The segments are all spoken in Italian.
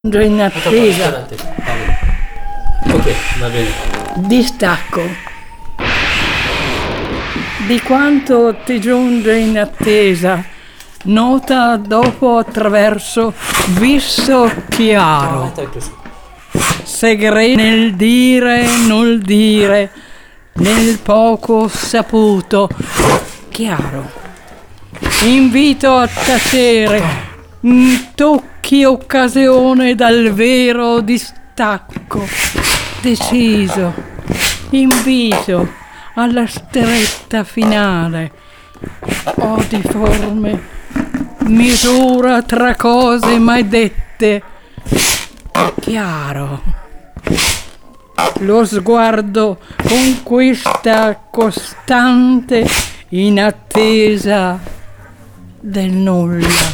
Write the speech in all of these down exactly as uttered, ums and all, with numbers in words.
in attesa. Ok, va bene. Distacco. Di quanto ti giunge in attesa, nota dopo attraverso visto chiaro. Segreto nel dire, nel dire, nel poco saputo, chiaro. Invito a tacere. Tocchi occasione dal vero distacco, deciso, invito alla stretta finale, o di forme, misura tra cose mai dette, chiaro. Lo sguardo conquista costante in attesa del nulla.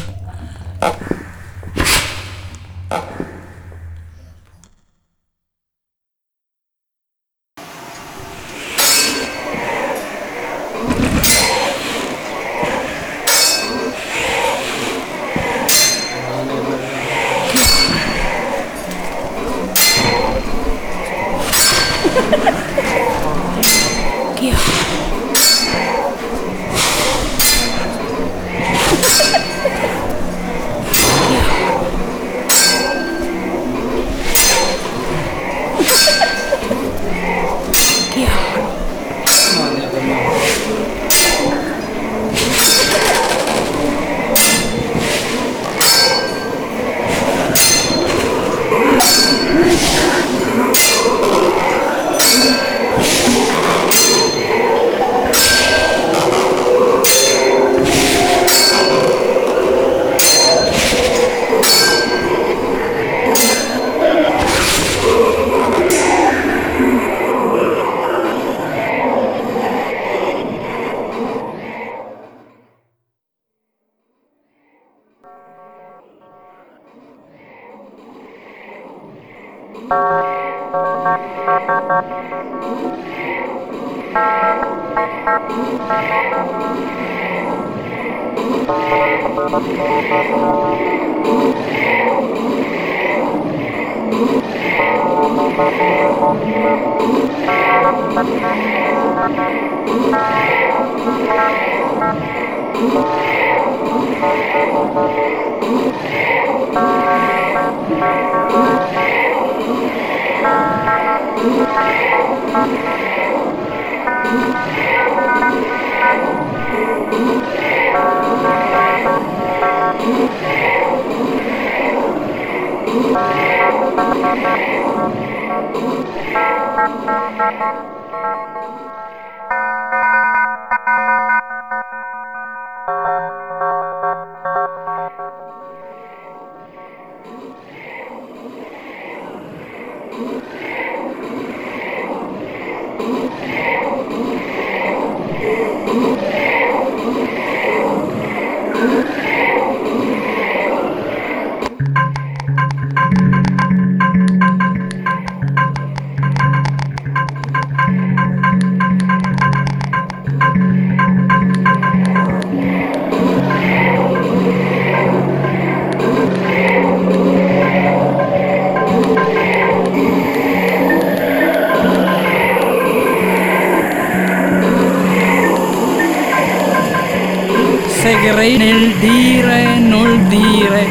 Segreto nel dire, nel dire,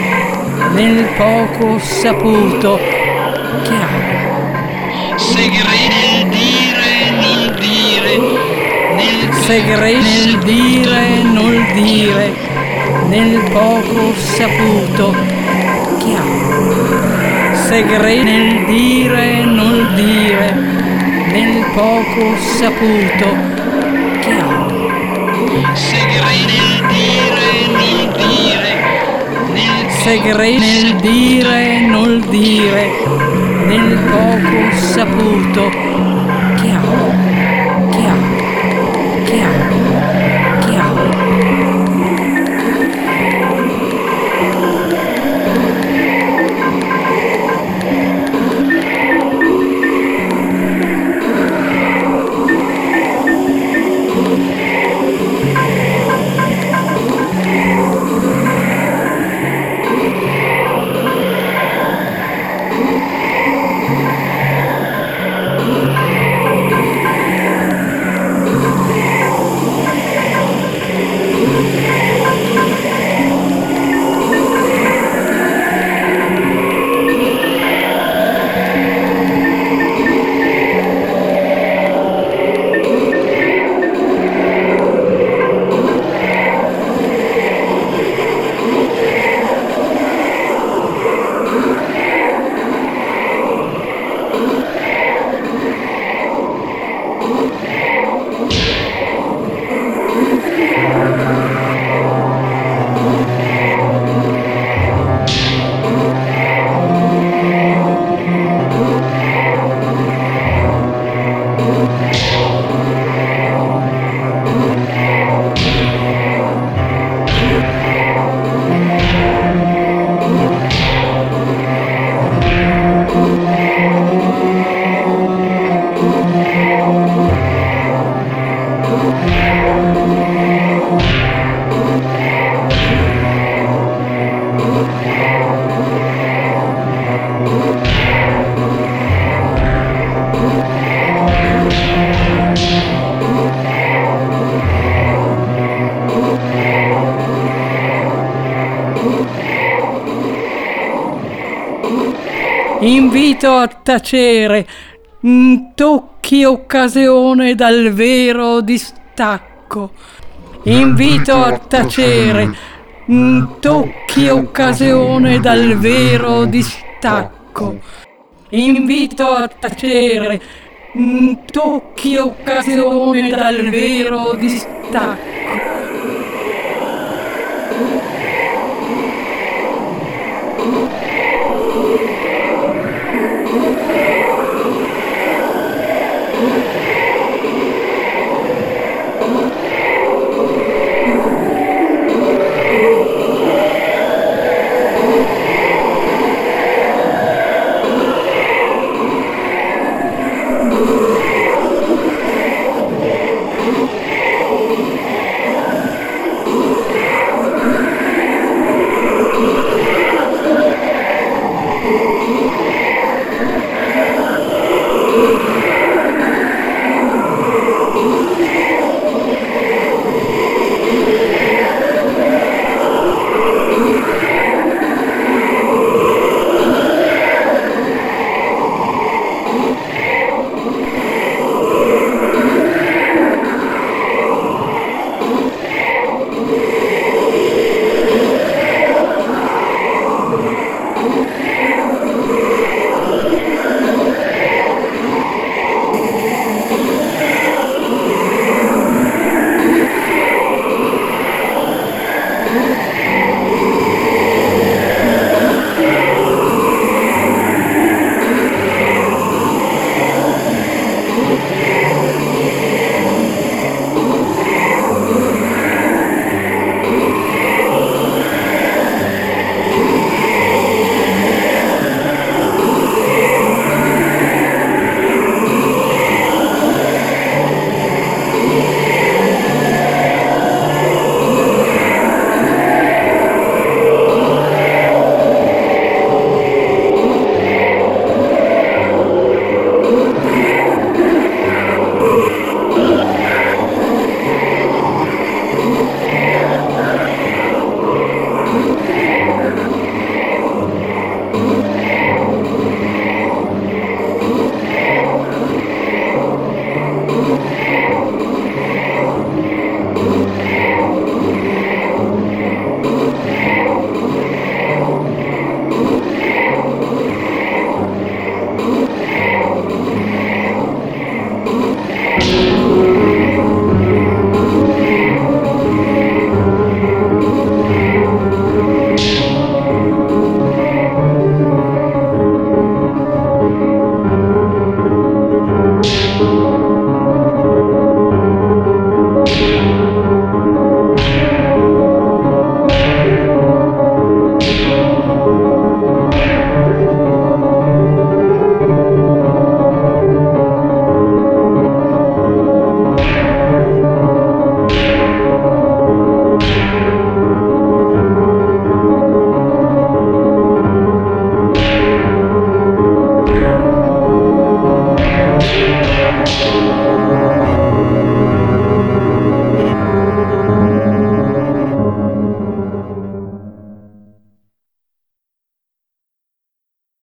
nel poco saputo, chiaro. Segreto nel dire, nel dire, nel Segreto nel dire, nel dire, nel poco saputo, chiaro. Segreto nel dire, nel dire, nel poco saputo, chiaro. segreto nel dire, nel dire, nel Segreto nel dire, nel dire, nel poco saputo, chiaro, chiaro, chiaro, chiaro. invito a tacere, in tocchi occasione dal vero distacco. Invito a tacere, in tocchi occasione dal vero distacco. Invito a tacere, in tocchi occasione dal vero distacco.